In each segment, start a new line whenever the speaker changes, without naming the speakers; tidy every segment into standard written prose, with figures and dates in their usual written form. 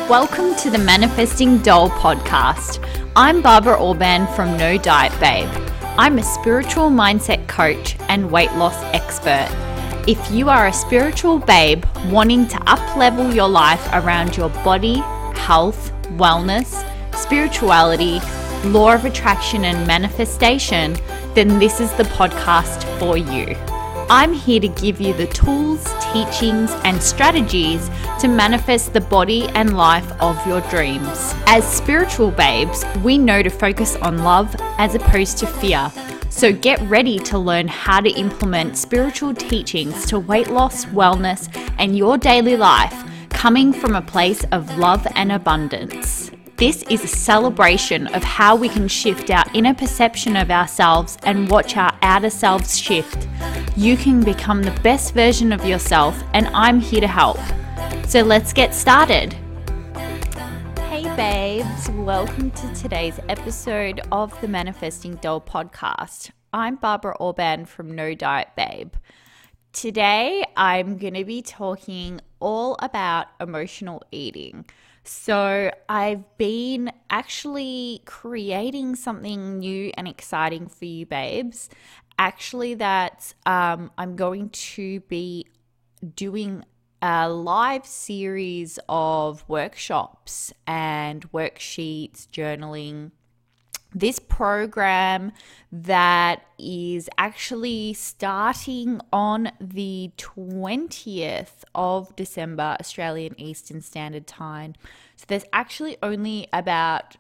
Welcome to the Manifesting Doll podcast. I'm Barbara Orban from No Diet Babe. I'm a spiritual mindset coach and weight loss expert. If you are a spiritual babe wanting to up-level your life around your body, health, wellness, spirituality, law of attraction and manifestation, then this is the podcast for you. I'm here to give you the tools, teachings, and strategies to manifest the body and life of your dreams. As spiritual babes, we know to focus on love as opposed to fear. So get ready to learn how to implement spiritual teachings to weight loss, wellness, and your daily life, coming from a place of love and abundance. This is a celebration of how we can shift our inner perception of ourselves and watch our outer selves shift. You can become the best version of yourself, and I'm here to help. So let's get started. Hey babes, welcome to today's episode of the Manifesting Doll podcast. I'm Barbara Orban from No Diet Babe. Today I'm going to be talking all about emotional eating. So I've been actually creating something new and exciting for you babes. Actually, that I'm going to be doing a live series of workshops and worksheets, journaling. This program that is actually starting on the 20th of December, Australian Eastern Standard Time. So there's actually only about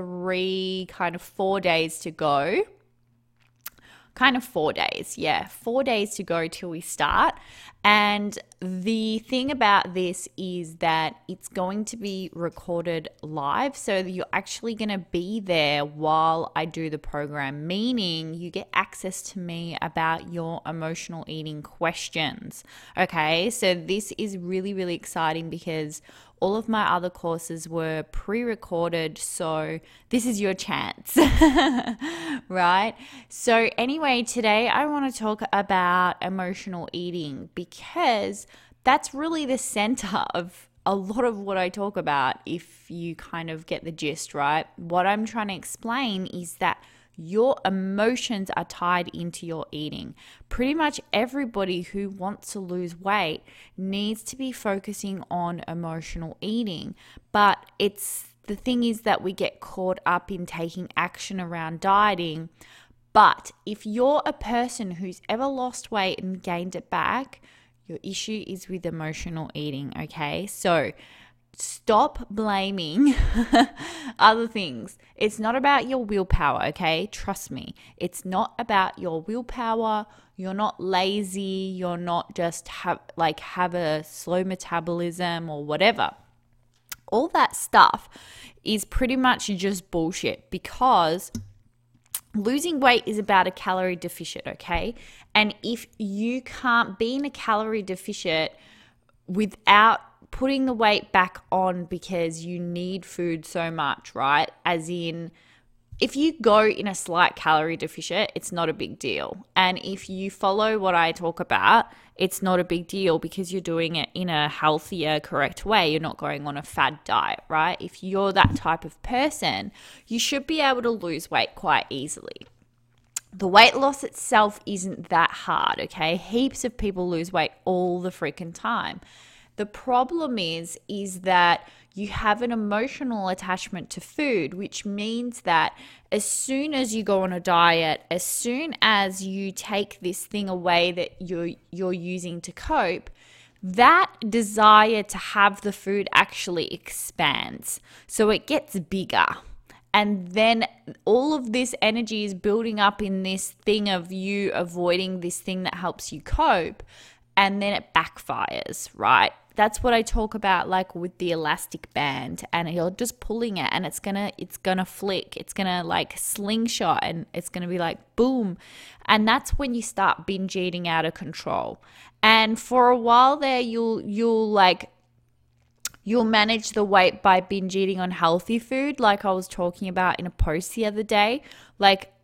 4 days to go. 4 days, 4 days to go till we start. And the thing about this is that it's going to be recorded live, so you're actually going to be there while I do the program, meaning you get access to me about your emotional eating questions. Okay, so this is really, really exciting because all of my other courses were pre-recorded, so this is your chance, right? So anyway, today I want to talk about emotional eating because that's really the center of a lot of what I talk about, if you kind of get the gist, right? What I'm trying to explain is that your emotions are tied into your eating. Pretty much everybody who wants to lose weight needs to be focusing on emotional eating. But the thing is that we get caught up in taking action around dieting. But if you're a person who's ever lost weight and gained it back, your issue is with emotional eating, okay? So stop blaming other things. It's not about your willpower, okay? Trust me. It's not about your willpower. You're not lazy. You're not just have a slow metabolism or whatever. All that stuff is pretty much just bullshit, because losing weight is about a calorie deficit, okay? And if you can't be in a calorie deficit without putting the weight back on because you need food so much, right? As in, if you go in a slight calorie deficit, it's not a big deal. And if you follow what I talk about, it's not a big deal because you're doing it in a healthier, correct way. You're not going on a fad diet, right? If you're that type of person, you should be able to lose weight quite easily. The weight loss itself isn't that hard, okay? Heaps of people lose weight all the freaking time. The problem is that you have an emotional attachment to food, which means that as soon as you go on a diet, as soon as you take this thing away that you're using to cope, that desire to have the food actually expands. So it gets bigger. And then all of this energy is building up in this thing of you avoiding this thing that helps you cope. And then it backfires, right? That's what I talk about, like with the elastic band, and you're just pulling it and it's gonna flick, it's gonna like slingshot, and it's gonna be like boom. And that's when you start binge eating out of control. And for a while there, you'll manage the weight by binge eating on healthy food, like I was talking about in a post the other day. Like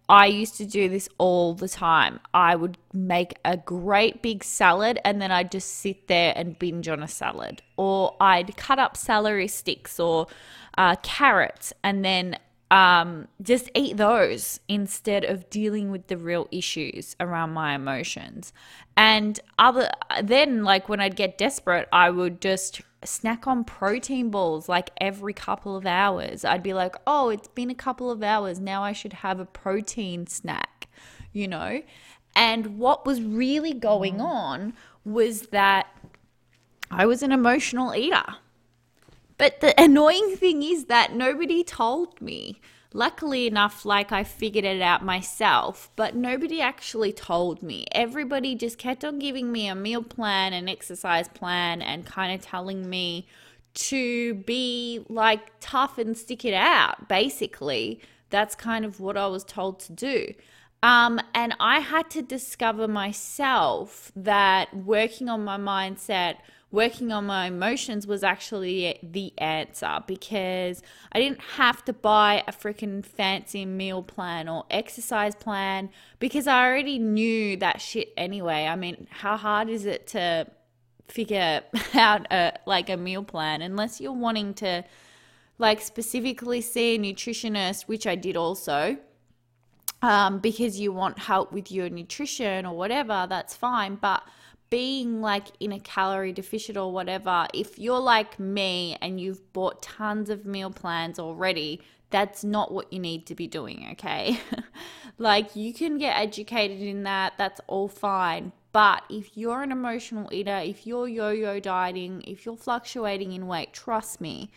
I used to do this all the time. I would make a great big salad and then I'd just sit there and binge on a salad. Or I'd cut up celery sticks or carrots and then just eat those instead of dealing with the real issues around my emotions. And then like when I'd get desperate, I would just snack on protein balls like every couple of hours. I'd be like, oh, it's been a couple of hours. Now I should have a protein snack, you know? And what was really going on was that I was an emotional eater. But the annoying thing is that nobody told me. Luckily enough, like I figured it out myself, but nobody actually told me. Everybody just kept on giving me a meal plan, an exercise plan, and kind of telling me to be like tough and stick it out. Basically, that's kind of what I was told to do. And I had to discover myself that working on my mindset, working on my emotions was actually the answer, because I didn't have to buy a freaking fancy meal plan or exercise plan because I already knew that shit anyway. I mean, how hard is it to figure out a meal plan unless you're wanting to like specifically see a nutritionist, which I did also. Because you want help with your nutrition or whatever, that's fine. But being like in a calorie deficit or whatever, if you're like me and you've bought tons of meal plans already, that's not what you need to be doing, okay? Like you can get educated in that, that's all fine. But if you're an emotional eater, if you're yo-yo dieting, if you're fluctuating in weight, trust me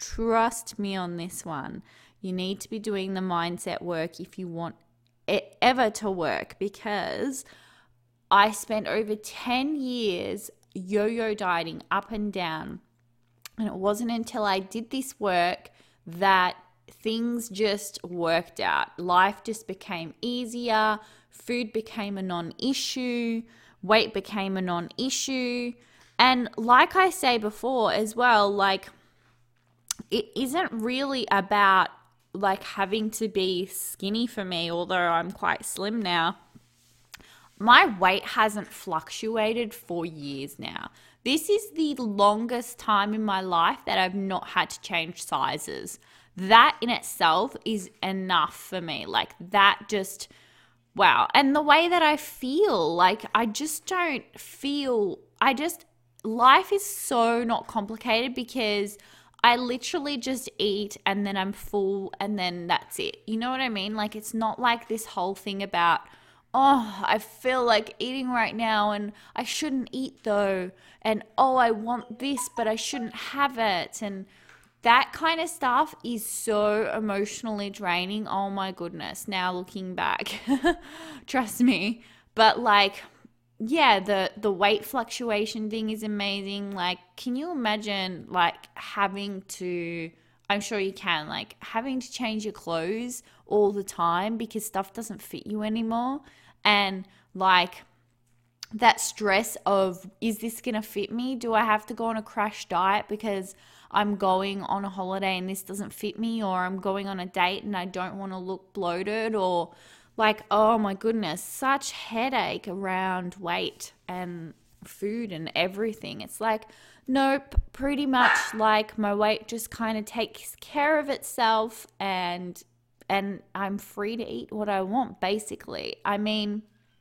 on this one. You need to be doing the mindset work if you want it ever to work, because I spent over 10 years yo-yo dieting up and down. And it wasn't until I did this work that things just worked out. Life just became easier. Food became a non-issue. Weight became a non-issue. And like I say before as well, like it isn't really about like having to be skinny for me, although I'm quite slim now. My weight hasn't fluctuated for years now. This is the longest time in my life that I've not had to change sizes. That in itself is enough for me. Like that just, wow. And the way that I feel, like I just don't feel, life is so not complicated because I literally just eat and then I'm full and then that's it. You know what I mean? Like it's not like this whole thing about, oh, I feel like eating right now and I shouldn't eat though. And oh, I want this, but I shouldn't have it. And that kind of stuff is so emotionally draining. Oh my goodness. Now looking back, trust me. But like, yeah, the weight fluctuation thing is amazing. Like, can you imagine like having to, I'm sure you can, like having to change your clothes all the time because stuff doesn't fit you anymore? And like that stress of, is this going to fit me? Do I have to go on a crash diet because I'm going on a holiday and this doesn't fit me? Or I'm going on a date and I don't want to look bloated? Or like, oh my goodness, such headache around weight and food and everything. It's like, nope, pretty much like my weight just kind of takes care of itself and I'm free to eat what I want, basically. I mean,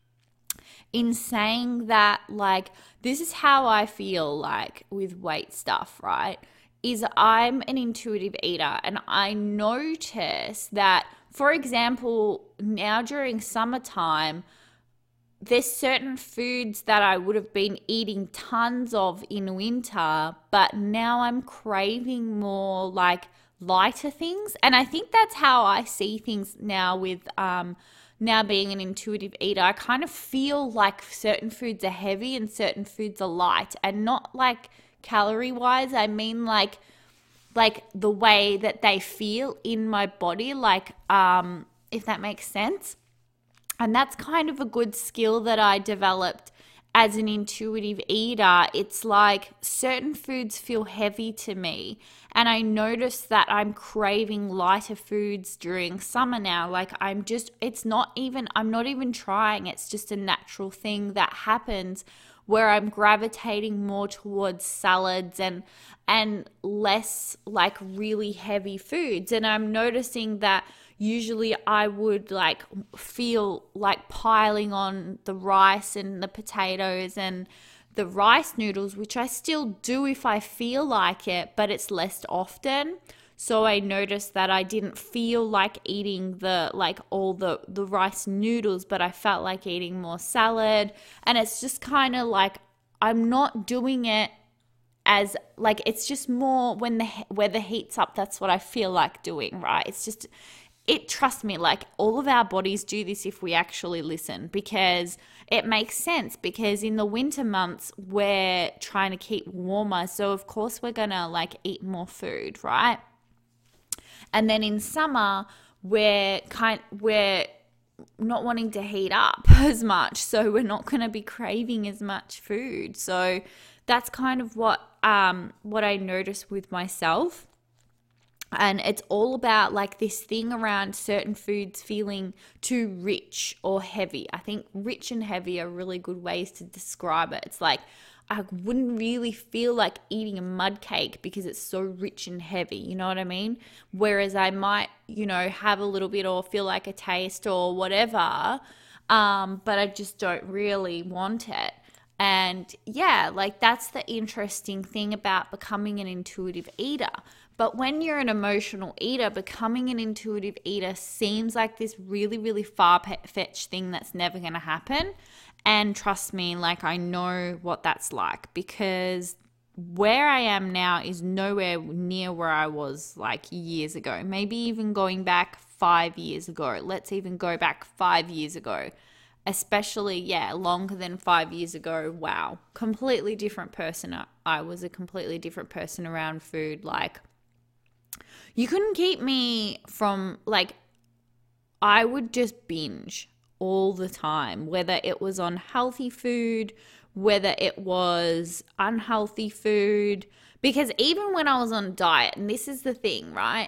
in saying that, like, this is how I feel like with weight stuff, right? Is I'm an intuitive eater and I notice that, for example, now during summertime, there's certain foods that I would have been eating tons of in winter, but now I'm craving more like lighter things. And I think that's how I see things now with now being an intuitive eater. I kind of feel like certain foods are heavy and certain foods are light, and not like calorie wise. I mean like the way that they feel in my body, like if that makes sense. And that's kind of a good skill that I developed as an intuitive eater, it's like certain foods feel heavy to me. And I notice that I'm craving lighter foods during summer now. Like I'm not even trying. It's just a natural thing that happens where I'm gravitating more towards salads and less like really heavy foods. And I'm noticing that usually I would like feel like piling on the rice and the potatoes and the rice noodles, which I still do if I feel like it, but it's less often. So I noticed that I didn't feel like eating all the rice noodles, but I felt like eating more salad. And it's just kind of like I'm not doing it as like, it's just more when the weather heats up, that's what I feel like doing, right? Trust me, like all of our bodies do this if we actually listen, because it makes sense, because in the winter months we're trying to keep warmer, so of course we're gonna like eat more food, right? And then in summer we're not wanting to heat up as much, so we're not going to be craving as much food. So that's kind of what I noticed with myself. And it's all about like this thing around certain foods feeling too rich or heavy. I think rich and heavy are really good ways to describe it. It's like I wouldn't really feel like eating a mud cake because it's so rich and heavy. You know what I mean? Whereas I might, have a little bit or feel like a taste or whatever, but I just don't really want it. And yeah, like that's the interesting thing about becoming an intuitive eater. But when you're an emotional eater, becoming an intuitive eater seems like this really, really far-fetched thing that's never going to happen. And trust me, like I know what that's like, because where I am now is nowhere near where I was like years ago. Maybe even going back 5 years ago. Let's even go back 5 years ago. Especially, longer than 5 years ago. Wow. Completely different person. I was a completely different person around food. Like, you couldn't keep me from, like, I would just binge all the time, whether it was on healthy food, whether it was unhealthy food. Because even when I was on diet, and this is the thing, right?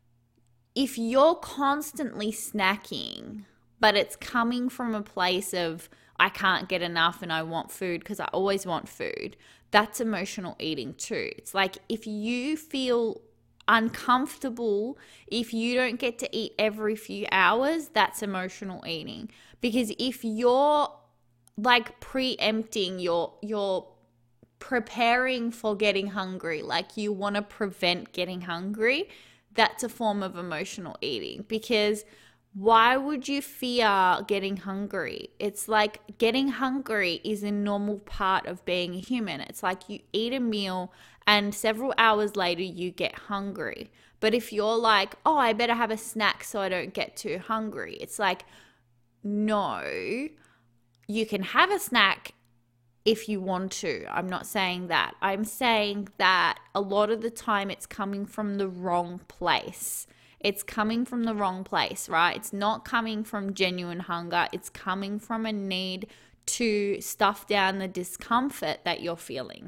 If you're constantly snacking, but it's coming from a place of I can't get enough and I want food because I always want food, that's emotional eating too. It's like if you feel uncomfortable if you don't get to eat every few hours, that's emotional eating. Because if you're like preempting, you're preparing for getting hungry, like you want to prevent getting hungry, that's a form of emotional eating. Because why would you fear getting hungry? It's like getting hungry is a normal part of being a human. It's like you eat a meal and several hours later you get hungry. But if you're like, oh, I better have a snack so I don't get too hungry, it's like, no, you can have a snack if you want to. I'm not saying that. I'm saying that a lot of the time it's coming from the wrong place. It's coming from the wrong place, right? It's not coming from genuine hunger. It's coming from a need to stuff down the discomfort that you're feeling.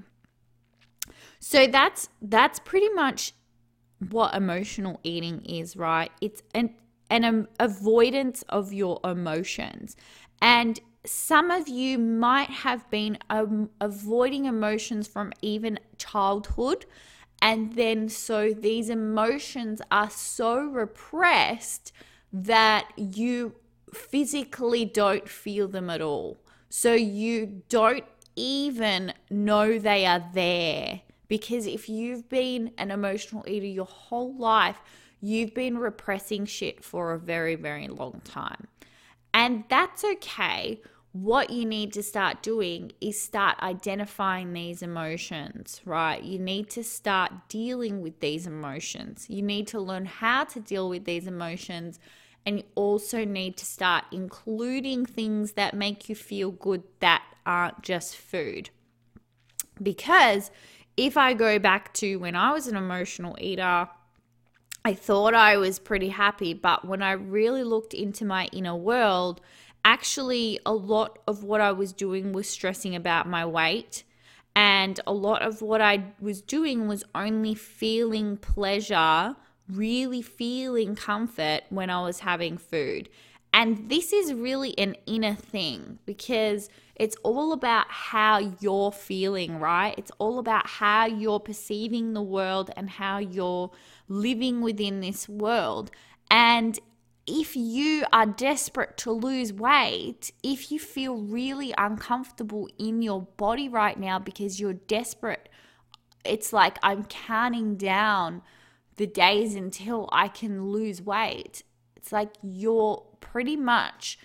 So that's pretty much what emotional eating is, right? It's an avoidance of your emotions. And some of you might have been avoiding emotions from even childhood. And then so these emotions are so repressed that you physically don't feel them at all. So you don't even know they are there. Because if you've been an emotional eater your whole life, you've been repressing shit for a very, very long time. And that's okay. What you need to start doing is start identifying these emotions, right? You need to start dealing with these emotions. You need to learn how to deal with these emotions. And you also need to start including things that make you feel good that aren't just food. Because if I go back to when I was an emotional eater, I thought I was pretty happy. But when I really looked into my inner world actually a lot of what I was doing was stressing about my weight. And a lot of what I was doing was only feeling pleasure, really feeling comfort when I was having food. And this is really an inner thing because it's all about how you're feeling, right? It's all about how you're perceiving the world and how you're living within this world. And if you are desperate to lose weight, if you feel really uncomfortable in your body right now because you're desperate, it's like I'm counting down the days until I can lose weight. It's like you're pretty much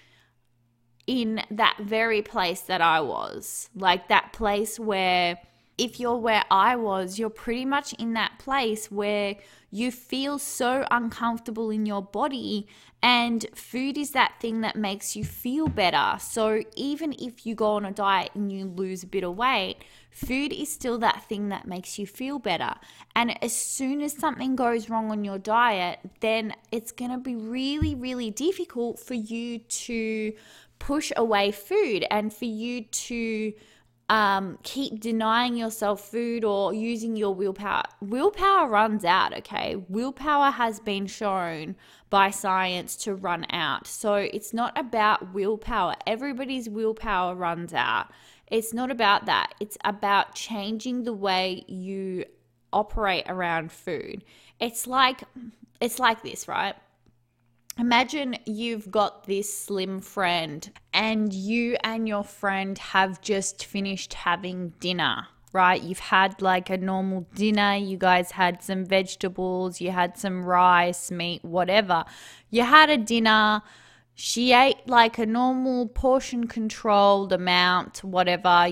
in that very place that I was. Like that place where, if you're where I was, you're pretty much in that place where you feel so uncomfortable in your body, and food is that thing that makes you feel better. So even if you go on a diet and you lose a bit of weight, food is still that thing that makes you feel better. And as soon as something goes wrong on your diet, then it's going to be really, really difficult for you to push away food and for you to keep denying yourself food or using your willpower. Willpower runs out, okay? Willpower has been shown by science to run out. So it's not about willpower. Everybody's willpower runs out. It's not about that. It's about changing the way you operate around food. It's like this, right? Imagine you've got this slim friend and you and your friend have just finished having dinner, right? You've had like a normal dinner. You guys had some vegetables, you had some rice, meat, whatever. You had a dinner. She ate like a normal portion controlled amount, whatever, I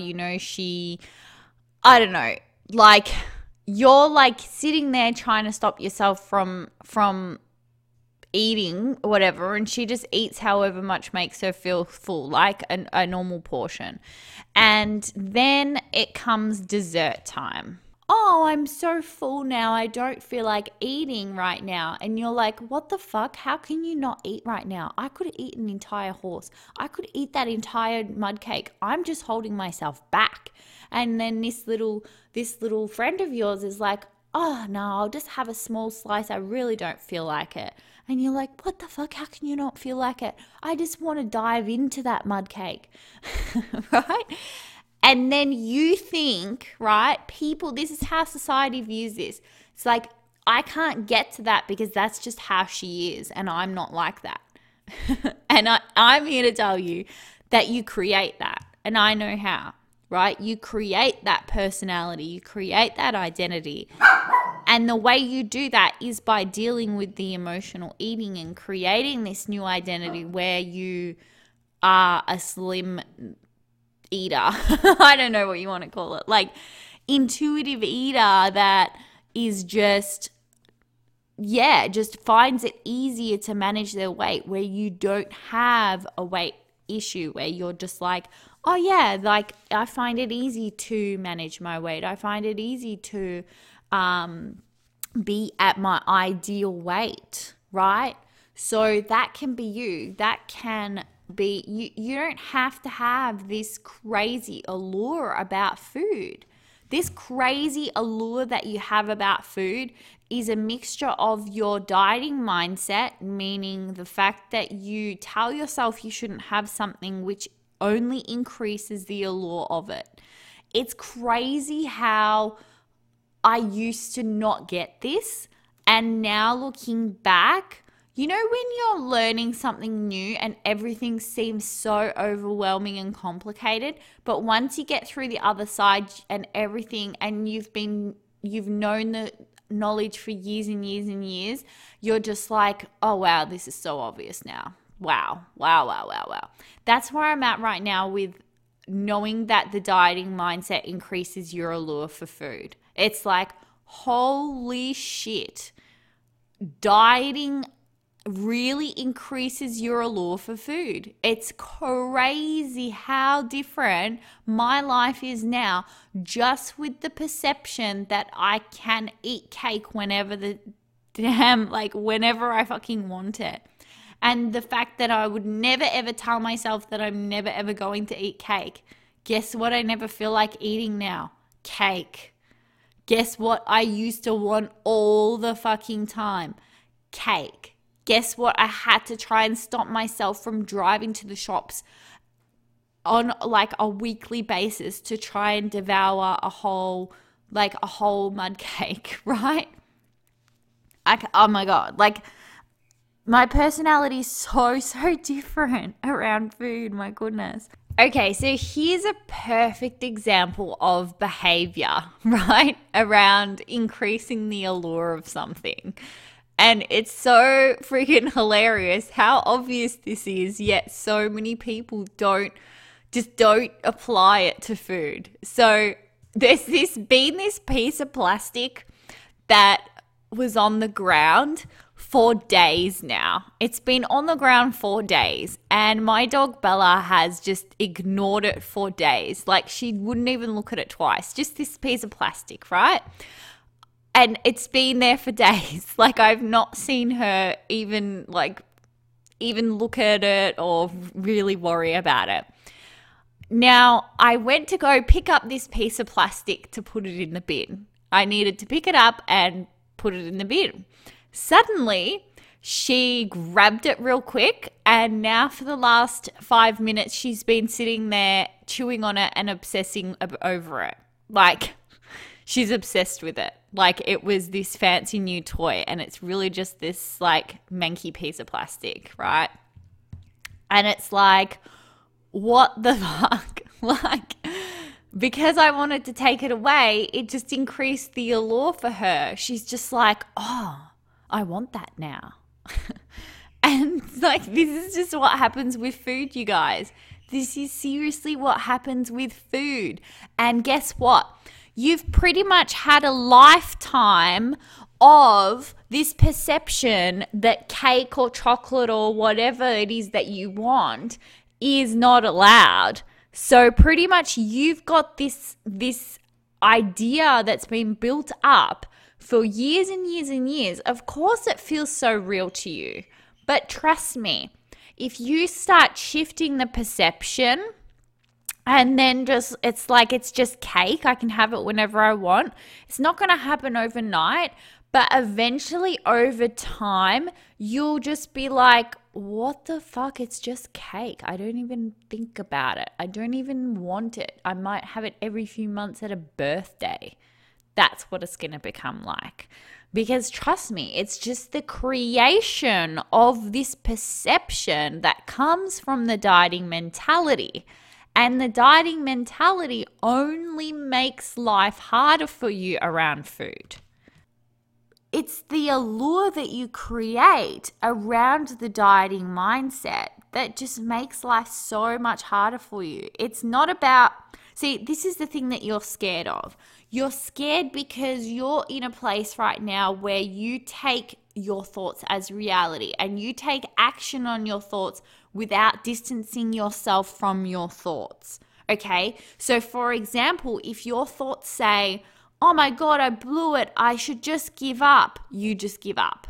don't know, like you're like sitting there trying to stop yourself from eating whatever, and she just eats however much makes her feel full, like a normal portion. And then it comes dessert time. Oh, I'm so full now, I don't feel like eating right now. And you're like, what the fuck? How can you not eat right now? I could eat an entire horse. I could eat that entire mud cake. I'm just holding myself back. And then this little friend of yours is like, oh no, I'll just have a small slice. I really don't feel like it. And you're like, what the fuck? How can you not feel like it? I just want to dive into that mud cake, right? And then you think, right, people, this is how society views this. It's like, I can't get to that because that's just how she is, and I'm not like that. And I'm here to tell you that you create that, and I know how, right? You create that personality, you create that identity. And the way you do that is by dealing with the emotional eating and creating this new identity where you are a slim eater. I don't know what you want to call it. Like intuitive eater that is just finds it easier to manage their weight, where you don't have a weight issue, where you're just like, oh yeah, like I find it easy to manage my weight. I find it easy to be at my ideal weight, right? So that can be you. That can be you. You don't have to have this crazy allure about food. This crazy allure that you have about food is a mixture of your dieting mindset, meaning the fact that you tell yourself you shouldn't have something, which only increases the allure of it. It's crazy how I used to not get this, and now looking back, when you're learning something new and everything seems so overwhelming and complicated, but once you get through the other side and everything, and you've known the knowledge for years and years and years, you're just like, oh wow, this is so obvious now. Wow. That's where I'm at right now with knowing that the dieting mindset increases your allure for food. It's like, holy shit, dieting really increases your allure for food. It's crazy how different my life is now, just with the perception that I can eat cake whenever whenever I fucking want it. And the fact that I would never ever tell myself that I'm never ever going to eat cake. Guess what I never feel like eating now? Cake. Guess what I used to want all the fucking time? Cake. Guess what I had to try and stop myself from driving to the shops on like a weekly basis to try and devour a whole mud cake, right? Oh my God. Like, my personality is so different around food. My goodness. Okay, so here's a perfect example of behavior, right? Around increasing the allure of something. And it's so freaking hilarious how obvious this is, yet so many people don't apply it to food. So there's been this piece of plastic that was on the ground for days now. It's been on the ground for days, and my dog Bella has just ignored it for days. Like, she wouldn't even look at it twice. Just this piece of plastic, right? And it's been there for days. Like, I've not seen her even look at it or really worry about it. Now, I went to go pick up this piece of plastic to put it in the bin. I needed to pick it up and put it in the bin. Suddenly, she grabbed it real quick, and now for the last 5 minutes, she's been sitting there chewing on it and obsessing over it. Like, she's obsessed with it. Like, it was this fancy new toy, and it's really just this, like, manky piece of plastic, right? And it's like, what the fuck? Like, because I wanted to take it away, it just increased the allure for her. She's just like, oh, I want that now. And like, this is just what happens with food, you guys. This is seriously what happens with food. And guess what? You've pretty much had a lifetime of this perception that cake or chocolate or whatever it is that you want is not allowed. So pretty much you've got this idea that's been built up for years and years and years. Of course it feels so real to you. But trust me, if you start shifting the perception and then it's just cake, I can have it whenever I want, it's not going to happen overnight. But eventually over time, you'll just be like, what the fuck? It's just cake. I don't even think about it. I don't even want it. I might have it every few months at a birthday. That's what it's going to become like. Because trust me, it's just the creation of this perception that comes from the dieting mentality. And the dieting mentality only makes life harder for you around food. It's the allure that you create around the dieting mindset that just makes life so much harder for you. It's not about, see, this is the thing that you're scared of. You're scared because you're in a place right now where you take your thoughts as reality and you take action on your thoughts without distancing yourself from your thoughts. Okay? So for example, if your thoughts say, oh my God, I blew it, I should just give up, you just give up.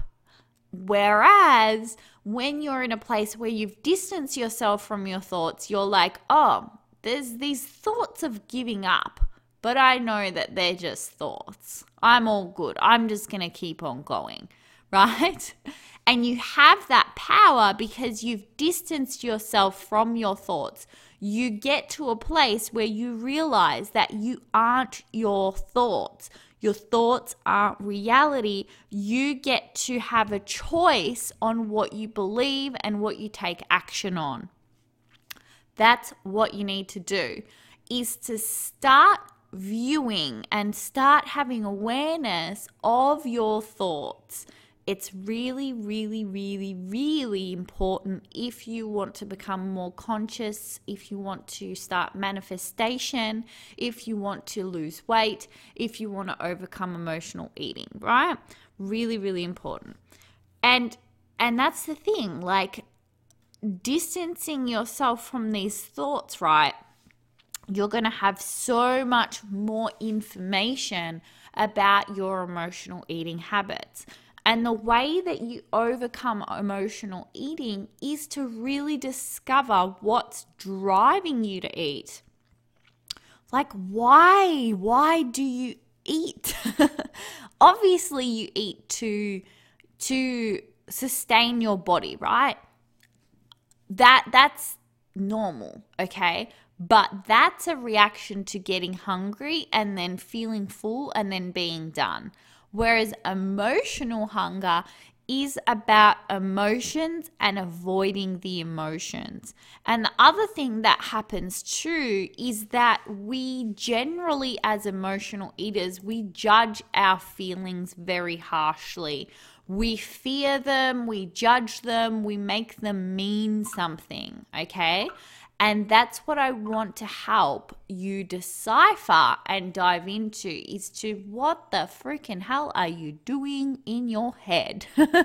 Whereas when you're in a place where you've distanced yourself from your thoughts, you're like, oh, there's these thoughts of giving up, but I know that they're just thoughts. I'm all good. I'm just going to keep on going, right? And you have that power because you've distanced yourself from your thoughts. You get to a place where you realize that you aren't your thoughts. Your thoughts aren't reality. You get to have a choice on what you believe and what you take action on. That's what you need to do, is to start viewing and start having awareness of your thoughts. It's really, really, really, really important if you want to become more conscious, if you want to start manifestation, if you want to lose weight, if you want to overcome emotional eating, right? Really, really important. And that's the thing, like distancing yourself from these thoughts, right? You're going to have so much more information about your emotional eating habits. And the way that you overcome emotional eating is to really discover what's driving you to eat. Like, why? Why do you eat? Obviously, you eat to sustain your body, right? That's normal, okay? But that's a reaction to getting hungry and then feeling full and then being done. Whereas emotional hunger is about emotions and avoiding the emotions. And the other thing that happens too is that we generally, as emotional eaters, we judge our feelings very harshly. We fear them, we judge them, we make them mean something, okay? And that's what I want to help you decipher and dive into is to what the freaking hell are you doing in your head?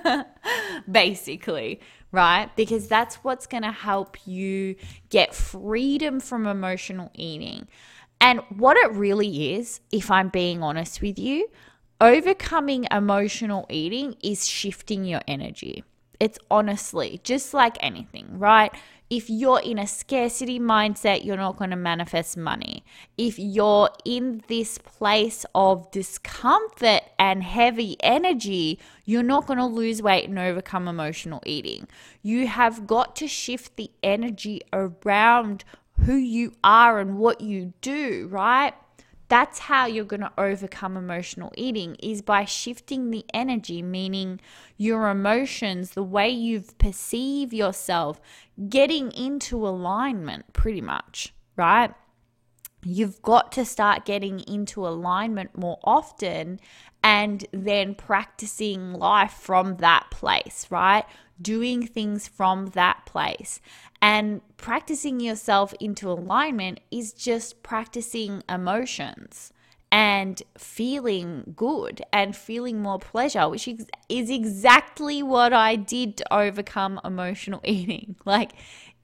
Basically, right? Because that's what's going to help you get freedom from emotional eating. And what it really is, if I'm being honest with you, overcoming emotional eating is shifting your energy. It's honestly just like anything, right? If you're in a scarcity mindset, you're not going to manifest money. If you're in this place of discomfort and heavy energy, you're not going to lose weight and overcome emotional eating. You have got to shift the energy around who you are and what you do, right? That's how you're going to overcome emotional eating is by shifting the energy, meaning your emotions, the way you perceive yourself, getting into alignment pretty much, right? You've got to start getting into alignment more often and then practicing life from that place, right? Doing things from that place. And practicing yourself into alignment is just practicing emotions and feeling good and feeling more pleasure, which is exactly what I did to overcome emotional eating. Like,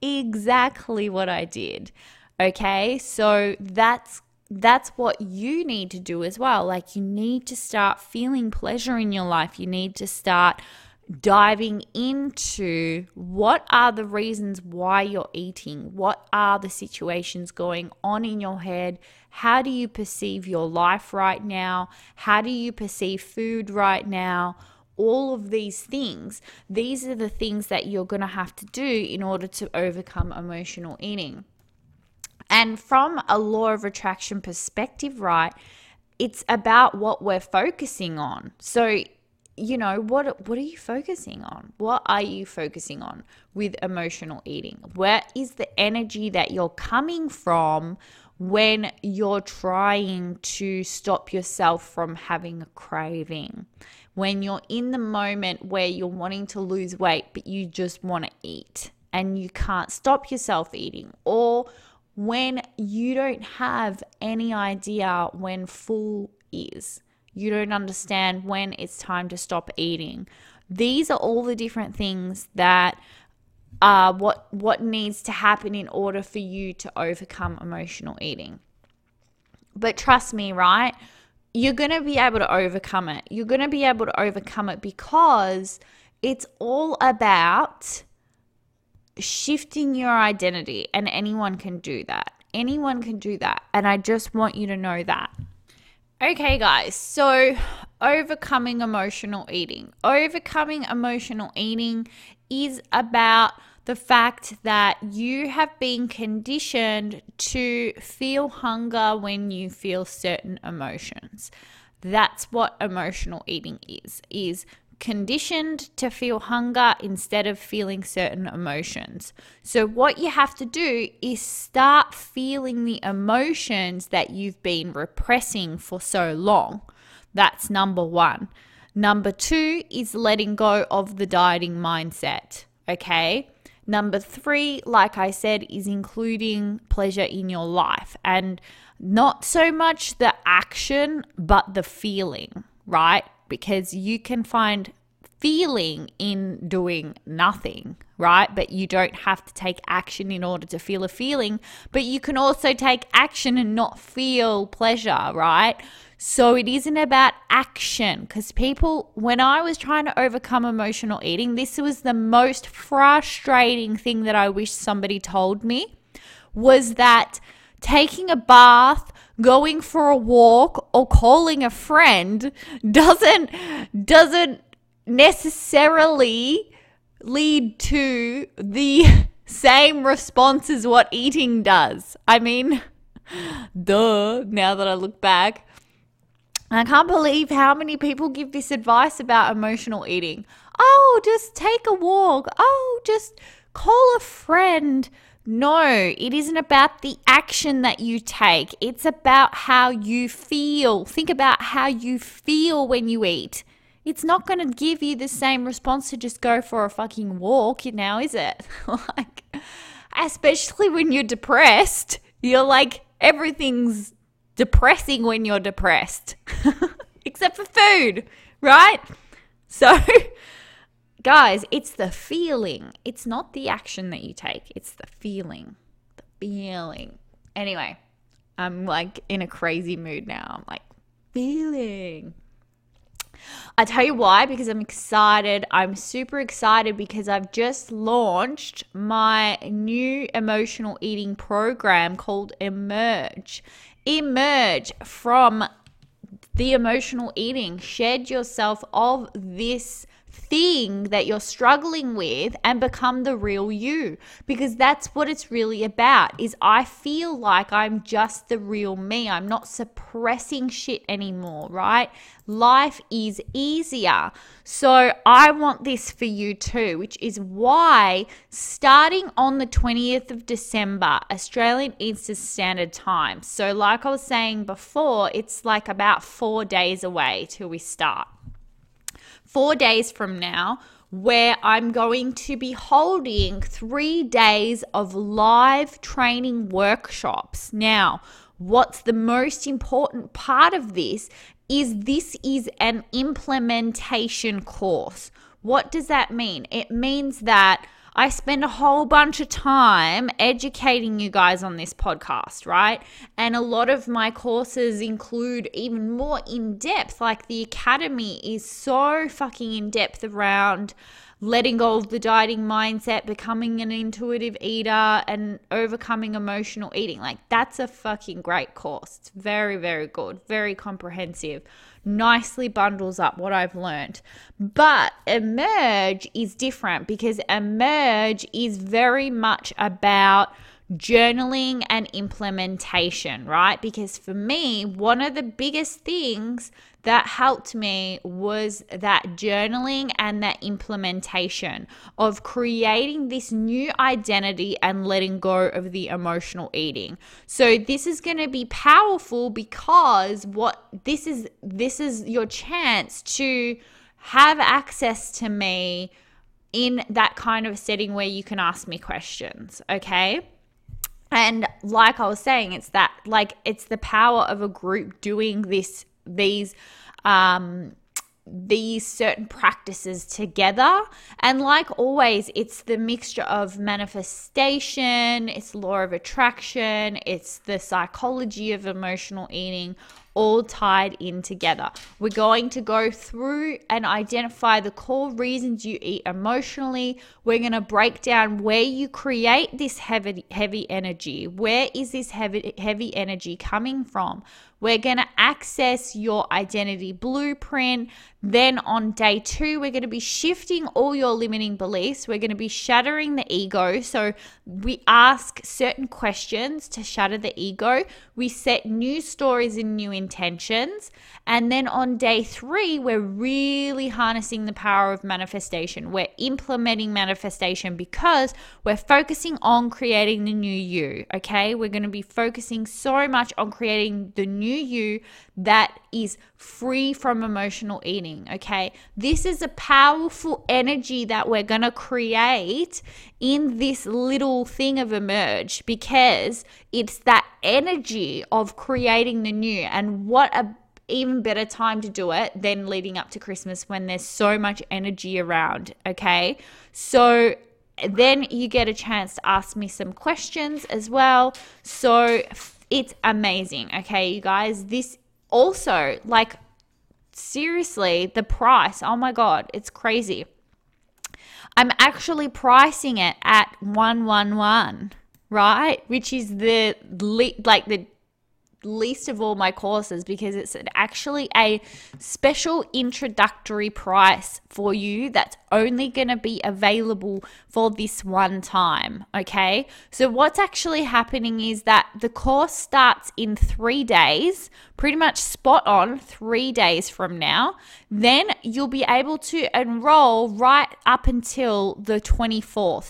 exactly what I did. Okay, so that's what you need to do as well. Like, you need to start feeling pleasure in your life. You need to start diving into what are the reasons why you're eating, what are the situations going on in your head, how do you perceive your life right now, how do you perceive food right now. All of these things, these are the things that you're going to have to do in order to overcome emotional eating. And from a law of attraction perspective, right, it's about what we're focusing on. So, what are you focusing on? What are you focusing on with emotional eating? Where is the energy that you're coming from when you're trying to stop yourself from having a craving? When you're in the moment where you're wanting to lose weight, but you just want to eat and you can't stop yourself eating, or when you don't have any idea when full is. You don't understand when it's time to stop eating. These are all the different things that are what needs to happen in order for you to overcome emotional eating. But trust me, right? You're going to be able to overcome it. You're going to be able to overcome it because it's all about shifting your identity, and anyone can do that. Anyone can do that. And I just want you to know that. Okay, guys, so overcoming emotional eating. Overcoming emotional eating is about the fact that you have been conditioned to feel hunger when you feel certain emotions. That's what emotional eating is conditioned to feel hunger instead of feeling certain emotions. So what you have to do is start feeling the emotions that you've been repressing for so long. That's number one. Number two is letting go of the dieting mindset, okay? Number three, like I said, is including pleasure in your life, and not so much the action, but the feeling, right? Because you can find feeling in doing nothing, right? But you don't have to take action in order to feel a feeling, but you can also take action and not feel pleasure, right? So it isn't about action, because people, when I was trying to overcome emotional eating, this was the most frustrating thing that I wish somebody told me, was that taking a bath, going for a walk, or calling a friend doesn't necessarily lead to the same response as what eating does. I mean, duh, now that I look back. I can't believe how many people give this advice about emotional eating. Oh, just take a walk. Oh, just call a friend. No, it isn't about the action that you take. It's about how you feel. Think about how you feel when you eat. It's not going to give you the same response to just go for a fucking walk now, is it? Like, especially when you're depressed, you're like, everything's depressing when you're depressed, except for food, right? So, guys, it's the feeling. It's not the action that you take. It's the feeling. The feeling. Anyway, I'm like in a crazy mood now. I'm like, feeling. I tell you why, because I'm excited. I'm super excited because I've just launched my new emotional eating program called Emerge. Emerge from the emotional eating. Shed yourself of this thing that you're struggling with and become the real you, because that's what it's really about. Is I feel like I'm just the real me. I'm not suppressing shit anymore, right? Life is easier. So I want this for you too, which is why starting on the 20th of December, Australian Eastern Standard Time. So like I was saying before, it's like about 4 days away till we start. 4 days from now, where I'm going to be holding 3 days of live training workshops. Now, what's the most important part of this is an implementation course. What does that mean? It means that I spend a whole bunch of time educating you guys on this podcast, right? And a lot of my courses include even more in depth, like the Academy is so fucking in depth around letting go of the dieting mindset, becoming an intuitive eater, and overcoming emotional eating. Like, that's a fucking great course. It's very, very good, very comprehensive, nicely bundles up what I've learned. But Emerge is different, because Emerge is very much about journaling and implementation, right? Because for me, one of the biggest things that helped me was that journaling and that implementation of creating this new identity and letting go of the emotional eating. So this is going to be powerful, because this is your chance to have access to me in that kind of setting where you can ask me questions, okay? And like I was saying, it's the power of a group doing these certain practices together. And like always, it's the mixture of manifestation, it's law of attraction, it's the psychology of emotional eating, all tied in together. We're going to go through and identify the core reasons you eat emotionally. We're going to break down where you create this heavy energy. Where is this heavy energy coming from? We're going to access your identity blueprint. Then on day 2, we're going to be shifting all your limiting beliefs. We're going to be shattering the ego. So we ask certain questions to shatter the ego. We set new stories and new intentions. And then on day 3, we're really harnessing the power of manifestation. We're implementing manifestation because we're focusing on creating the new you, okay? We're going to be focusing so much on creating the new you that is free from emotional eating, okay? This is a powerful energy that we're going to create in this little thing of Emerge, because it's that energy of creating the new. And what a even better time to do it than leading up to Christmas, when there's so much energy around, okay? So then you get a chance to ask me some questions as well. So it's amazing, okay, you guys? This Also, like, seriously, the price, oh my God, it's crazy. I'm actually pricing it at 111, right? Which is the least of all my courses, because it's actually a special introductory price for you that's only going to be available for this one time. Okay, so what's actually happening is that the course starts in 3 days, pretty much spot on 3 days from now. Then you'll be able to enroll right up until the 24th.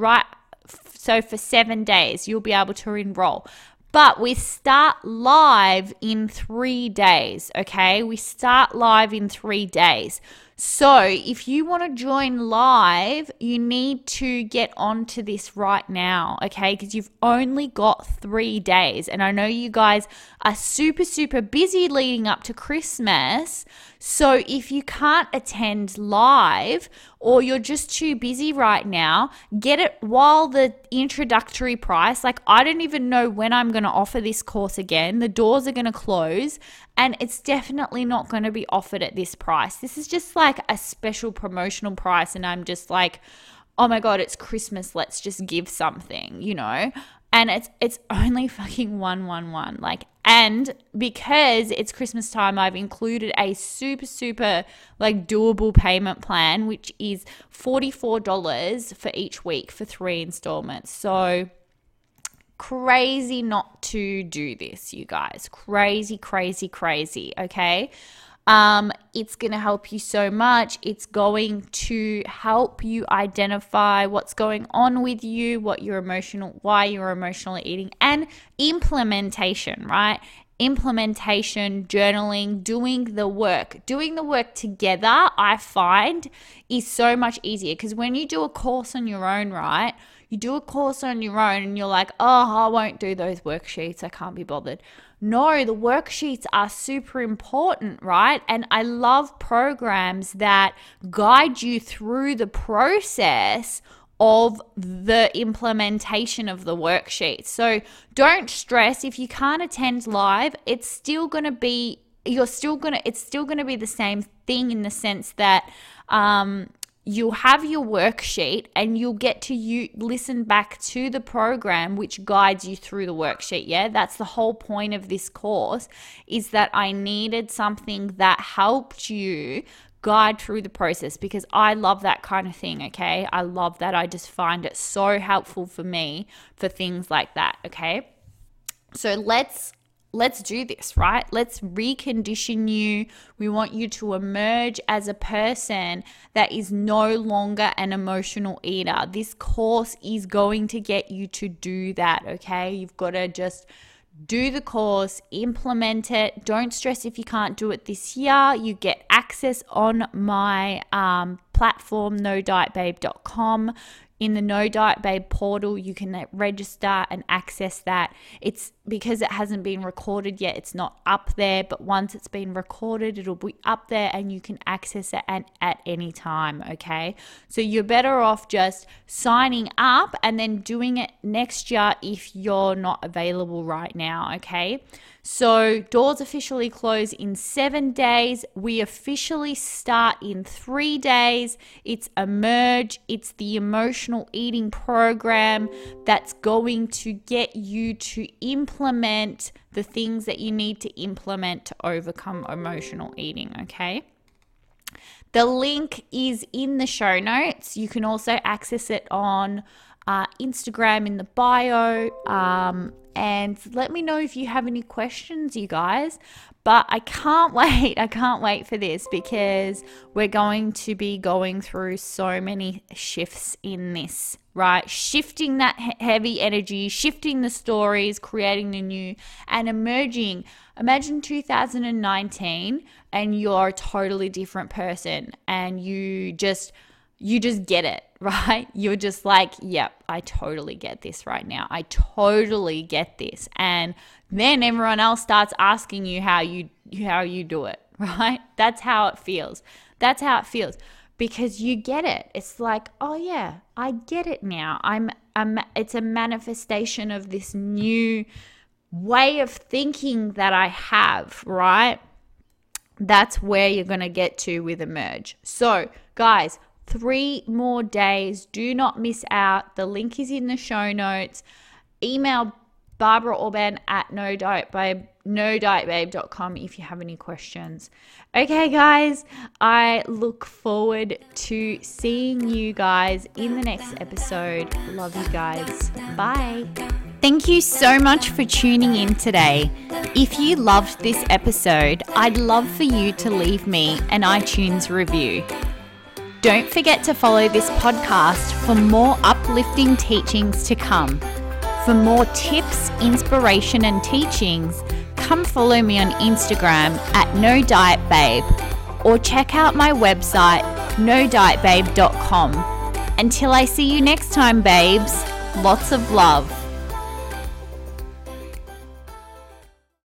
So for 7 days you'll be able to enroll. But we start live in 3 days, okay? We start live in 3 days. So if you want to join live, you need to get onto this right now, okay? Because you've only got 3 days. And I know you guys are super, super busy leading up to Christmas. So if you can't attend live, or you're just too busy right now, get it while the introductory price. Like, I don't even know when I'm going to offer this course again. The doors are going to close, and it's definitely not going to be offered at this price. This is just like a special promotional price, and I'm just like, oh my God, it's Christmas. Let's just give something, you know? And it's only fucking 111. Like, and because it's Christmas time, I've included a super, super like doable payment plan, which is $44 for each week for 3 installments. So crazy not to do this, you guys. Crazy, crazy, crazy. Okay. It's going to help you so much. It's going to help you identify what's going on with you, why you're emotionally eating, and implementation, right? Implementation, journaling, doing the work together, I find, is so much easier. Because when you do a course on your own, right? You do a course on your own and you're like, oh, I won't do those worksheets. I can't be bothered. No, the worksheets are super important, right? And I love programs that guide you through the process of the implementation of the worksheet. So don't stress if you can't attend live. It's still going to be the same thing, in the sense that you'll have your worksheet and you'll get to listen back to the program which guides you through the worksheet. Yeah, that's the whole point of this course, is that I needed something that helped you guide through the process, because I love that kind of thing. Okay, I love that. I just find it so helpful for me for things like that. Okay, so let's do this, right? Let's recondition you. We want you to emerge as a person that is no longer an emotional eater. This course is going to get you to do that, okay? You've got to just do the course, implement it. Don't stress if you can't do it this year. You get access on my platform, nodietbabe.com. In the No Diet Babe portal, you can register and access that. It's because it hasn't been recorded yet, it's not up there, but once it's been recorded, it'll be up there and you can access it at any time, okay? So you're better off just signing up and then doing it next year if you're not available right now, okay? So doors officially close in 7 days. We officially start in 3 days. It's Emerge. It's the emotional eating program that's going to get you to implement the things that you need to implement to overcome emotional eating, okay? The link is in the show notes. You can also access it on Instagram in the bio. And let me know if you have any questions, you guys. But I can't wait. I can't wait for this, because we're going to be going through so many shifts in this, right? Shifting that heavy energy, shifting the stories, creating the new, and emerging. Imagine 2019 and you're a totally different person, and you just get it, right? You're just like, yep, I totally get this right now. I totally get this. And then everyone else starts asking you how you do it, right? That's how it feels. That's how it feels, because you get it. It's like, oh yeah, I get it now. It's a manifestation of this new way of thinking that I have, right? That's where you're going to get to with Emerge. So, guys, 3 more days. Do not miss out. The link is in the show notes. Email Barbara Orban at nodietbabe.com if you have any questions. Okay, guys, I look forward to seeing you guys in the next episode. Love you guys. Bye. Thank you so much for tuning in today. If you loved this episode, I'd love for you to leave me an iTunes review. Don't forget to follow this podcast for more uplifting teachings to come. For more tips, inspiration, and teachings, come follow me on Instagram at nodietbabe or check out my website, nodietbabe.com. Until I see you next time, babes, lots of love.